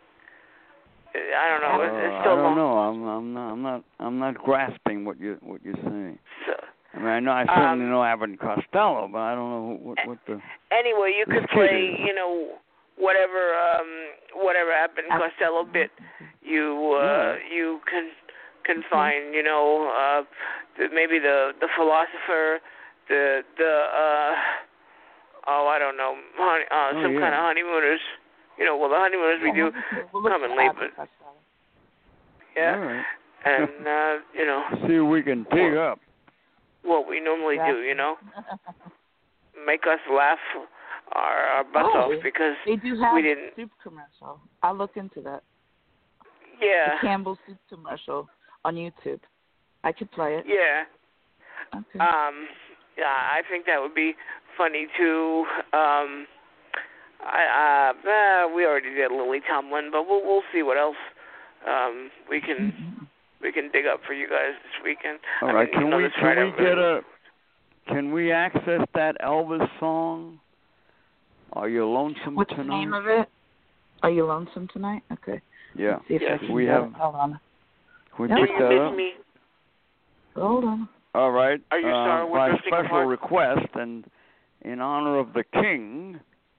I don't know. Uh, it's still I don't long. know. I'm I'm not I'm not I'm not grasping what you what you're saying. So, I mean, I know I certainly um, know Abbott and Costello, but I don't know what what the. Anyway, you could play, you know, whatever um whatever Abbott and Costello bit you uh, yeah. you can can find. You know, uh, the, maybe the the philosopher, the the uh oh I don't know, honey, uh, oh, some yeah. kind of honeymooners. You know, well the honeymooners we do we'll come and leave, but yeah, All right. and uh, you know, see if we can dig up. what we normally do, you know, make us laugh our, our butts oh, off because they do have we didn't. soup commercial. I'll look into that. Yeah. The Campbell soup commercial on YouTube. I could play it. Yeah. Okay. Um. Yeah, I think that would be funny too. Um. I. Uh. Uh, we already did Lily Tomlin, but we'll we'll see what else um we can Mm-hmm. we can dig up for you guys this weekend. All I right. mean, Can you know, we this can Friday, we get a can we access that Elvis song? Are you lonesome What's tonight? the name of it? Are you lonesome tonight? Okay. Yeah. Let's see if Yes. I can We get have. it. Hold on. We No, Do pick you that miss up. me? Hold on. All right. Are you uh, sorry we're by drifting special apart? request, and in honor of the king.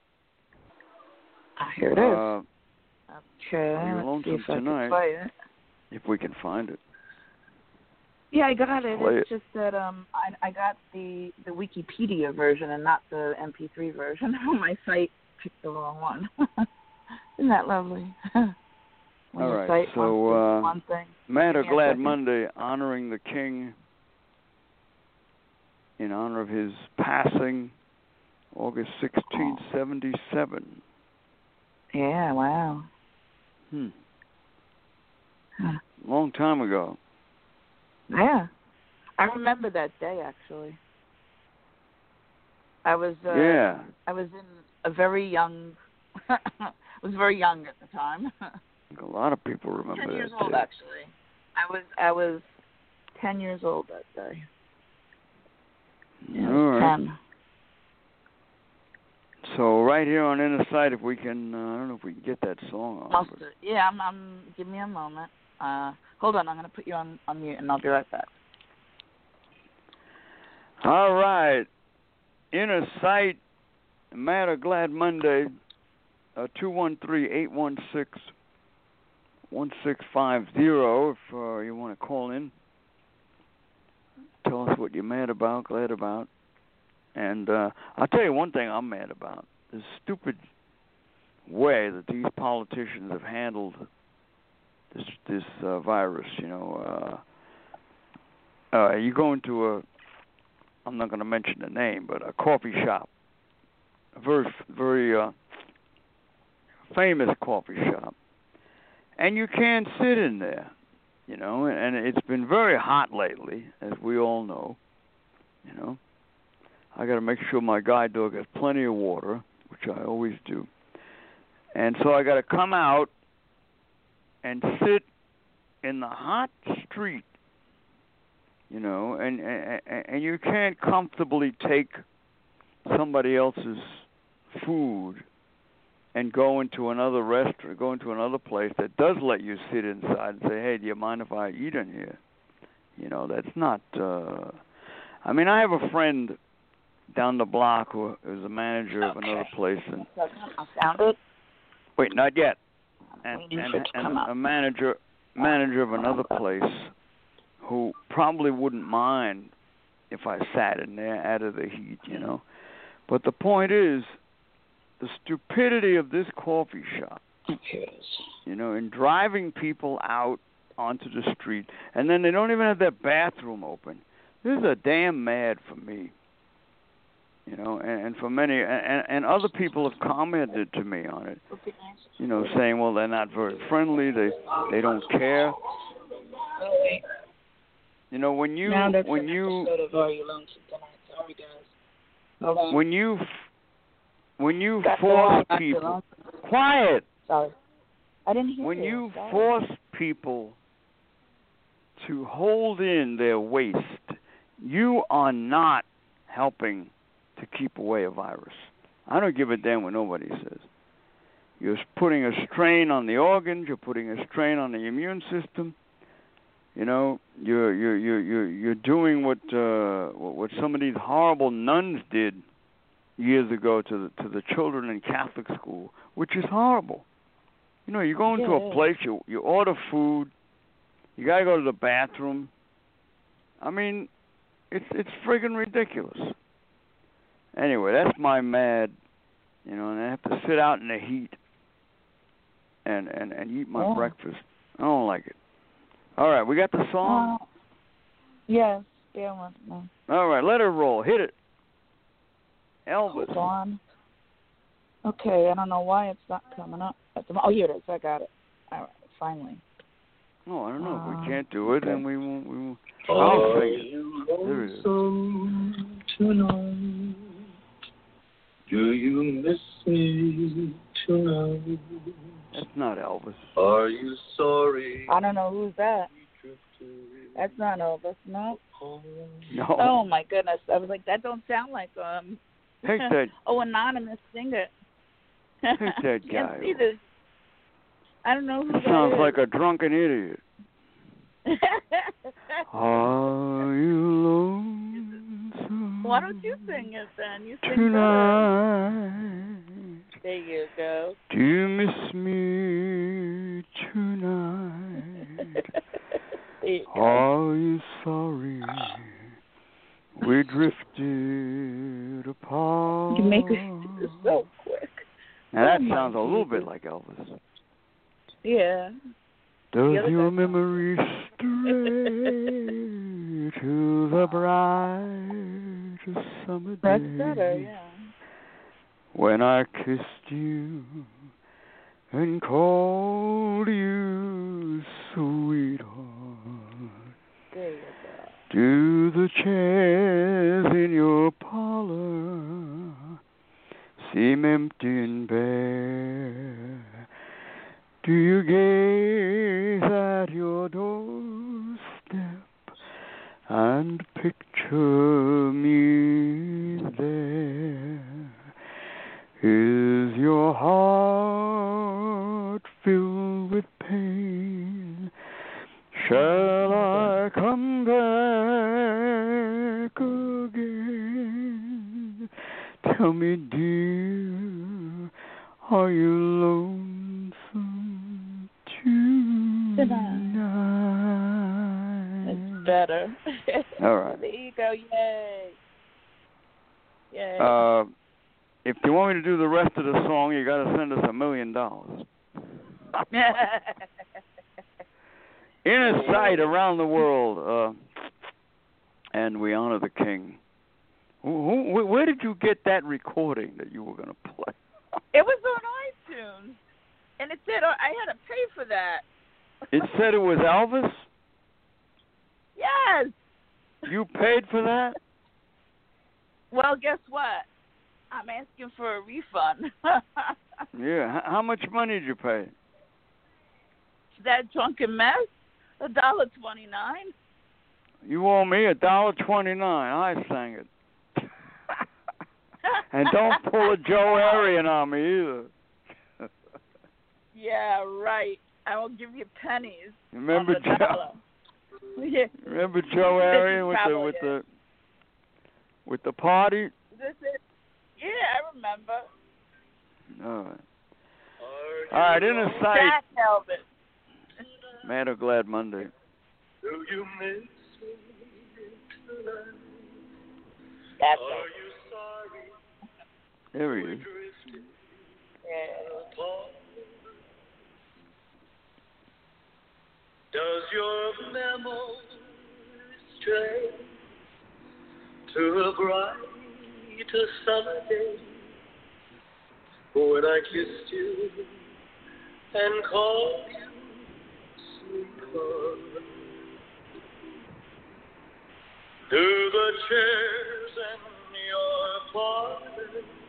Ah, here it uh, is. Okay, Are You let's see if I Lonesome Tonight? can play it. If we can find it. Yeah, I got it. Play It's it. just that um, I I got the the Wikipedia version and not the M P three version. My site picked the wrong one. Isn't that lovely? When All the right, site so wants uh, one thing. Mad or Give me a Glad second. Monday, honoring the king in honor of his passing, August sixteenth, seventy-seven. Yeah, wow. Hmm. Huh. Long time ago. Yeah. I remember that day, actually. I was uh, Yeah. I was in a very young, I was very young at the time. I think a lot of people remember ten that years old, day. actually. I was I was ten years old that day. Yeah, I All was right. ten. So right here on Inner Sight, if we can, uh, I don't know if we can get that song on. I'll, but- yeah, I'm, I'm. Give me a moment. Uh, hold on, I'm gonna put you on, on mute, and I'll be right back. All right. Inner Sight, Mad or Glad Monday, uh, two one three, eight one six, one six five zero if uh, you want to call in. Tell us what you're mad about, glad about. And uh, I'll tell you one thing I'm mad about. The stupid way that these politicians have handled this this uh, virus, you know. Uh, uh, you go into a, I'm not going to mention the name, but a coffee shop, a very, very uh, famous coffee shop, and you can't sit in there, you know, and it's been very hot lately, as we all know, you know. I got to make sure my guide dog has plenty of water, which I always do. And so I got to come out and sit in the hot street, you know, and, and and you can't comfortably take somebody else's food and go into another restaurant, go into another place that does let you sit inside and say, hey, do you mind if I eat in here? You know, that's not, uh, I mean, I have a friend down the block who is a manager of another place. And I found it. wait, not yet. And, Waiting and, for it to and come up. a manager manager of another place who probably wouldn't mind if I sat in there out of the heat, you know. But the point is, the stupidity of this coffee shop, you know, in driving people out onto the street, and then they don't even have their bathroom open. This is a damn mad for me. You know, and, and for many, and, and other people have commented to me on it, you know, saying, well, they're not very friendly, they they don't care. You know, when you, Now that's when an you, episode of Are You Lonesome Tonight? Sorry, guys. Hold on. when you, when you That's force the one. people, quiet, Sorry. I didn't hear when you. you Sorry. force people to hold in their waste, you are not helping to keep away a virus. I don't give a damn what nobody says. You're putting a strain on the organs. You're putting a strain on the immune system. You know, you're you're you're you're, you're doing what uh, what some of these horrible nuns did years ago to the to the children in Catholic school, which is horrible. You know, you go into Yeah, a place, you you order food, you got to go to the bathroom. I mean, it's it's friggin' ridiculous. Anyway, that's my mad, you know, and I have to sit out in the heat and, and, and eat my Yeah. breakfast. I don't like it. All right, we got the song? Uh, yes. Yeah, one more. All right, let her roll. Hit it. Elvis. Hold on. Okay, I don't know why it's not coming up. At the, oh, here it is. I got it. All right, finally. Oh, I don't know. If Uh, we can't do it, okay. then we won't. We won't. I'll sing it. There it is. Tonight, do you miss me tonight? That's not Elvis. Are you sorry? I don't know who's that. That's not Elvis. No. No. Oh my goodness! I was like, that don't sound like um. Take that. oh, anonymous singer. Take that Can't guy. see this. I don't know who That that sounds is. like a drunken idiot. Are you lonesome? Well, why don't you sing it then? You sing tonight. better. There you go. Do you miss me tonight? You Are you sorry we drifted apart? You make it so quick. Now that Oh, sounds a little Jesus. bit like Elvis. Yeah. Does other your guy- memory stray to the bright summer day? That's better, yeah. When I kissed you and called you sweetheart. There you go. Do the chairs in your parlor seem empty and bare? Do you gaze at your doorstep and picture me there? Is your heart filled with pain? Shall I come back again? Tell me, dear, are you lonesome tonight? It's better. All right. There you go. Yay. Yay. Uh, if you want me to do the rest of the song, you got to send us a million dollars. In a sight around the world, uh, and we honor the king. Who, who, where did you get that recording that you were going to play? It was on iTunes, and it said I had to pay for that. It said it was Elvis? Yes. You paid for that? Well, guess what? I'm asking for a refund. Yeah. H- how much money did you pay? That drunken mess? A dollar twenty-nine. You owe me a dollar twenty-nine. I sang it. And don't pull a Joe Arian on me either. Yeah, right. I will give you pennies. Remember on the Joe? dollar. Yeah. Remember Joe Arian with the with the with the party? Is this it? Yeah, I remember. All right. All right, in a sight. Jack Elvis. Mad or Glad Monday. Do you miss me tonight? That's Are it. you sorry There he we is. drifted Yeah. apart? Does your memory stray to a bright summer day when I kissed you and called you sweetheart? Do the chairs in your parlor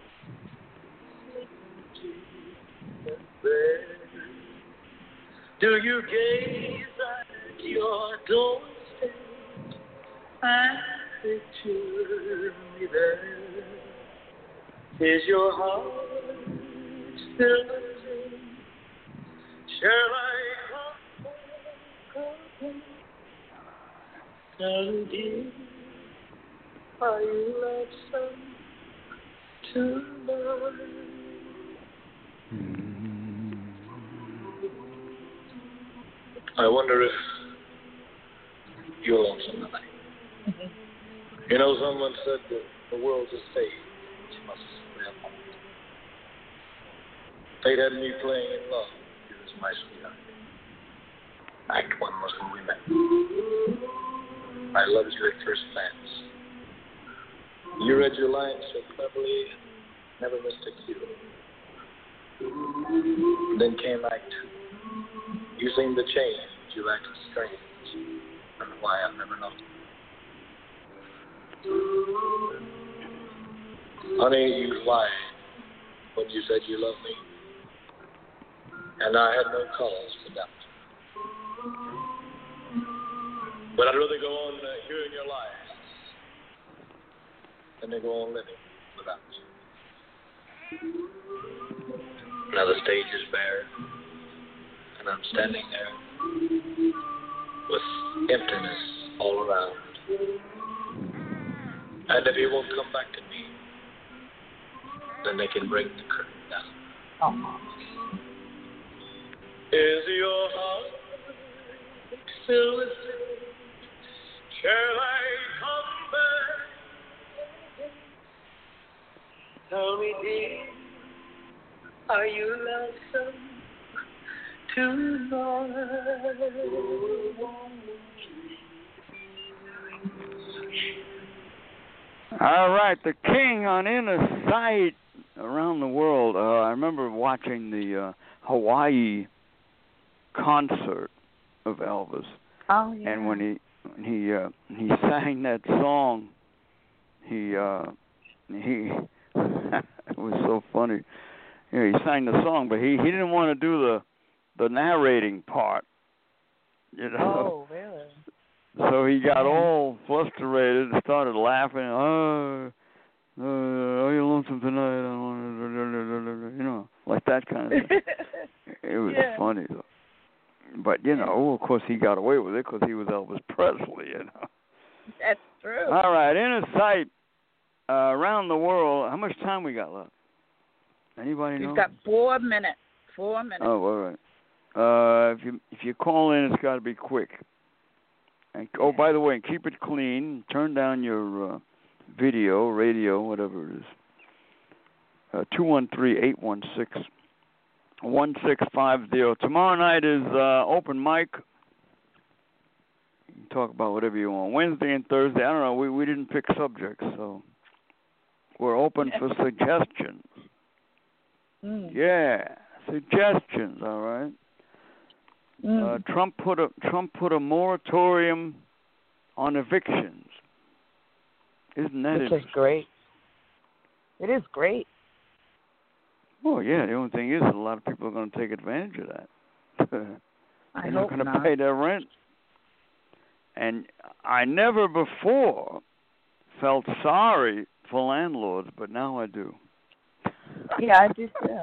empty and bare? Do you gaze at your doorstep and picture me there? Is your heart still empty? Shall I come back? Tell me, are you lonesome tonight? I wonder if you're lonesome tonight. You know, someone said that the world's a stage. You must play a part. Fate had me playing in love. You was my sweetheart. Act one was when we met. I loved you at first glance. You read your lines so cleverly and never missed a cue. Then came Act two. You seemed to change. You acted strange. And why, I've never known. Honey, you lied when you said you loved me. And I had no cause for doubt. But I'd rather go on uh, hearing your lies than to go on living without you. Now the stage is bare, and I'm standing there with emptiness all around. And if he won't come back to me, then they can bring the curtain down. Oh. Is your heart filled with sin? Shall I come back? Tell me, dear, are you lonesome tonight? All right, the king on Inner Sight around the world. Uh, I remember watching the uh, Hawaii concert of Elvis, Oh, yeah. and when he when he uh, he sang that song, he uh, he it was so funny. You know, he sang the song, but he, he didn't want to do the the narrating part. You know. Oh, really? So he got all frustrated and started laughing. Oh, uh, are you lonesome tonight? I don't want to, you know, like that kind of thing. It was yeah. funny, though. But, you know, of course he got away with it because he was Elvis Presley, you know. That's true. All right, Inner Sight uh, around the world. How much time we got left? Anybody know? You've got four minutes. Four minutes. Oh, all right. Uh, if you if you call in, it's got to be quick. And, oh, by the way, keep it clean. Turn down your uh, video, radio, whatever it is. Uh, two one three, eight one six, one six five zero. Tomorrow night is uh, open mic. You can talk about whatever you want. Wednesday and Thursday, I don't know. We, we didn't pick subjects, so we're open for suggestions. Mm. Yeah, suggestions, all right. Mm. Uh, Trump put a Trump put a moratorium on evictions. Isn't that Which interesting? is great. It is great. Well, yeah. The only thing is that a lot of people are going to take advantage of that. They're I not hope going to not. pay their rent. And I never before felt sorry for landlords, but now I do. Yeah, I do too.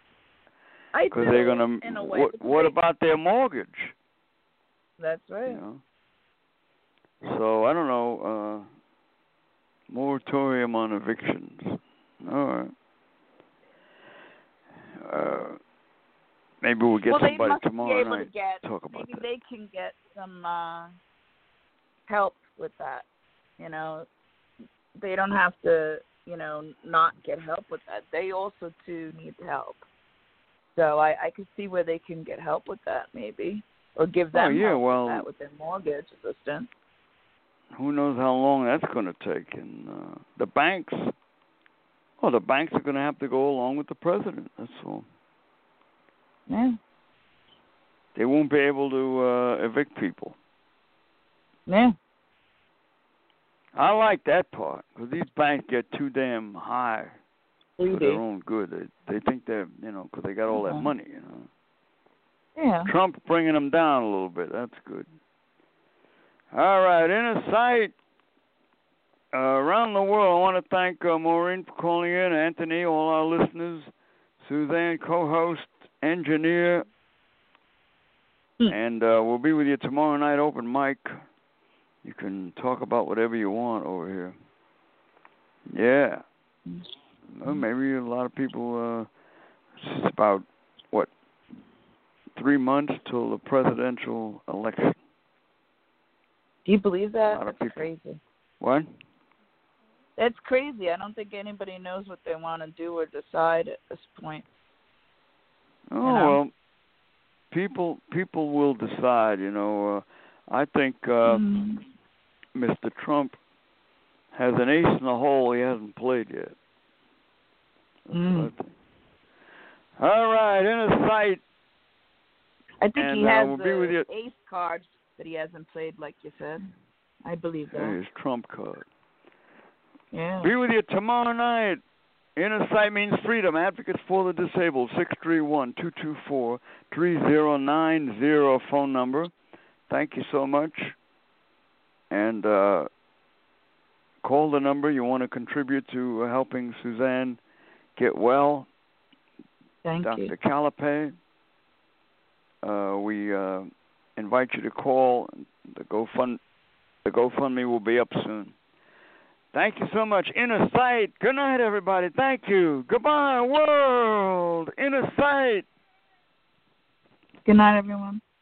I Because do. they're going in to. a way, What, because what they- about their mortgage? That's right. You know? So I don't know. Uh, moratorium on evictions. All right. Uh, maybe we'll get well, they somebody must tomorrow be able night to get, to talk about maybe that. they can get some uh, help with that. You know, they don't have to, you know, not get help with that. They also, too, need help. So I, I could see where they can get help with that, maybe, or give them oh, yeah, help well, with that with their mortgage assistance. Who knows how long that's going to take? And uh, the banks, well, the banks are going to have to go along with the president. That's all. Yeah. They won't be able to uh, evict people. Yeah. I like that part because these banks get too damn high for Greedy. their own good. They they think they're, you know, because they got all that Mhm. money, you know. Yeah. Trump bringing them down a little bit. That's good. All right, Inner Sight uh, around the world. I want to thank uh, Maureen for calling in, Anthony, all our listeners, Suzanne, co-host, engineer, Hmm. and uh, we'll be with you tomorrow night, open mic. You can talk about whatever you want over here. Yeah. Well, maybe a lot of people, uh, it's about, what, three months till the presidential election. Do you believe that? A lot of That's people. crazy. What? That's crazy. I don't think anybody knows what they want to do or decide at this point. Oh, You know? well, people people will decide, you know. Uh, I think uh, Mm. Mister Trump has an ace in the hole he hasn't played yet. That's Mm. what I think. All right, Inner Sight. I think And, he uh, has we'll be the with you. ace card that he hasn't played, like you said. I believe that. His trump card. Yeah. Be with you tomorrow night. Inner Sight means freedom. Advocates for the disabled. six three one, two two four, three zero nine zero phone number. Thank you so much. And uh, call the number you want to contribute to uh, helping Suzanne get well. Thank Doctor you. Calipay. Uh, we uh, invite you to call. The GoFund, the GoFundMe will be up soon. Thank you so much. Inner Sight. Good night, everybody. Thank you. Goodbye, world. Inner Sight. Good night, everyone.